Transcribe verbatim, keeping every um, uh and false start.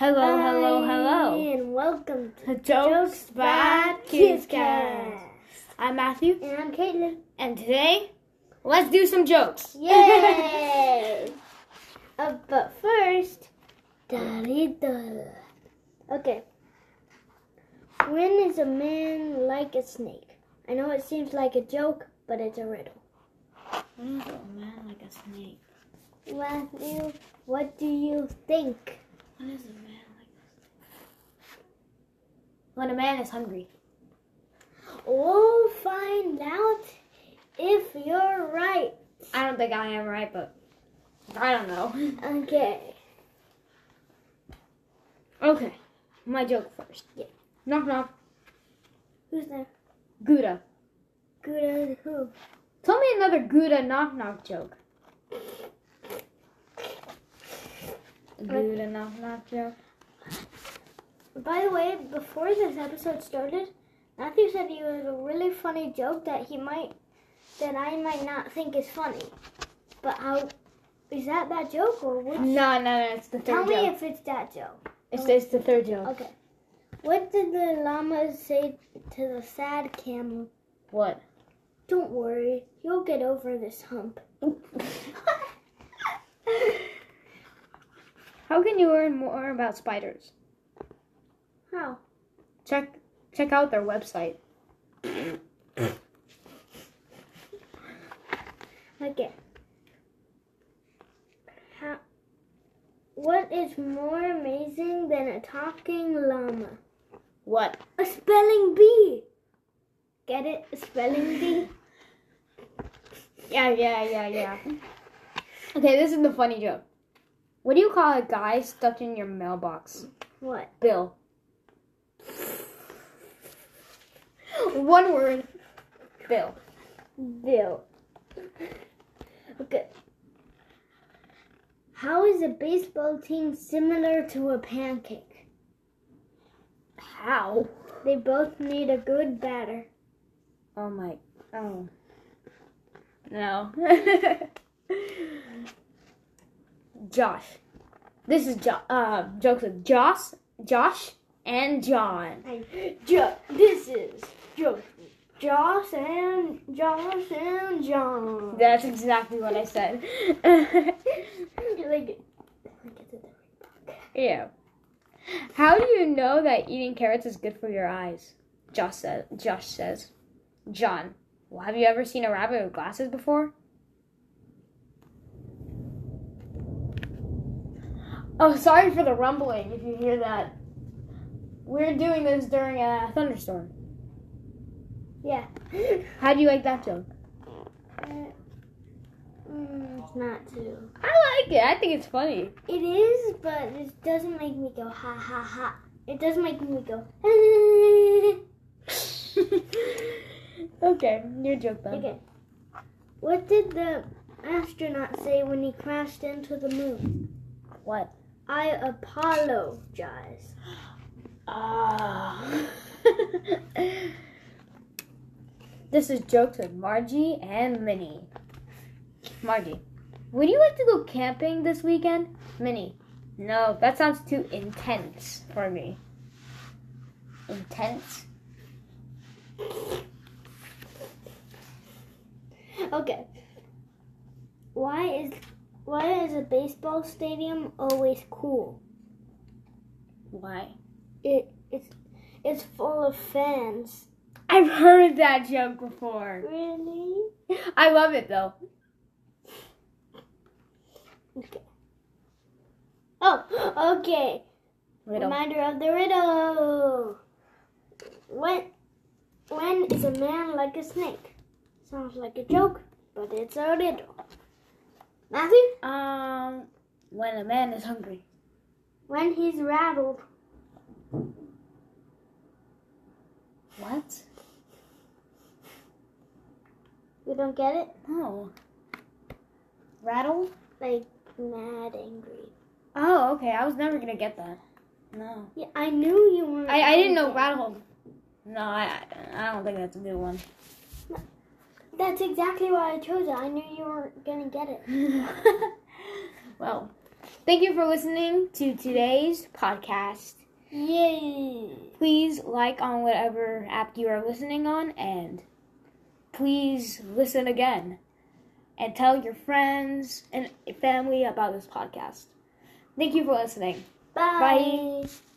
Hello, hello, hello. And welcome to Jokes by Kidscast. I'm Matthew. And I'm Caitlin. And today, let's do some jokes. Yay! uh, but first, da-dee-da. Okay. When is a man like a snake? I know it seems like a joke, but it's a riddle. When is a man like a snake? Matthew, what do you think? When is a man like a snake? When a man is hungry. We'll find out if you're right. I don't think I am right, but I don't know. Okay. Okay, my joke first. Yeah. Knock, knock. Who's there? Gouda. Good who? Tell me another Gouda knock, knock joke. Gouda knock, knock joke. By the way, before this episode started, Matthew said he was a really funny joke that he might, that I might not think is funny. But how, is that that joke or which? No, no, no, it's the third Tell joke. me if it's that joke. It's, it's the third joke. Okay. What did the llama say to the sad camel? What? Don't worry, you'll get over this hump. How can you learn more about spiders? How? Check check out their website. Okay. How? What is more amazing than a talking llama? What? A spelling bee. Get it? A spelling bee? Yeah, yeah, yeah, yeah. Okay, this is the funny joke. What do you call a guy stuck in your mailbox? What? Bill. One word. Bill. Bill. Okay. How is a baseball team similar to a pancake? How? They both need a good batter. Oh my. Oh. No. Josh. This is jo- uh, jokes with Josh, Josh, and John. I, jo- this is Josh, Josh and Josh and John. That's exactly what I said. like, Yeah. How do you know that eating carrots is good for your eyes? Josh says. Josh says. John. Well, have you ever seen a rabbit with glasses before? Oh, sorry for the rumbling if you hear that. We're doing this during a thunderstorm. Yeah. How do you like that joke? Uh, mm, it's not too. I like it. I think it's funny. It is, but it doesn't make me go ha ha ha. It doesn't make me go. Okay, your joke then. Okay. What did the astronaut say when he crashed into the moon? What? I apologize. Ah. This is jokes with Margie and Minnie. Margie, would you like to go camping this weekend? Minnie, no, that sounds too intense for me. Intense? Okay. Why is why is a baseball stadium always cool? Why? It it's it's full of fans. I've heard that joke before. Really? I love it though. Okay. Oh, okay. Riddle. Reminder of the riddle. When when is a man like a snake? Sounds like a joke, but it's a riddle. Matthew? Um, when a man is hungry. When he's rattled. What? You don't get it? No. Rattled? Like mad angry. Oh, okay. I was never gonna get that. No. Yeah, I knew you weren't. I, I didn't know gonna rattled. No, I I don't think that's a good one. get it. That's exactly why I chose it. I knew you weren't gonna get it. Well, Thank you for listening to today's podcast. Yay! Please like on whatever app you are listening on, and please listen again. And tell your friends and family about this podcast. Thank you for listening. Bye. Bye.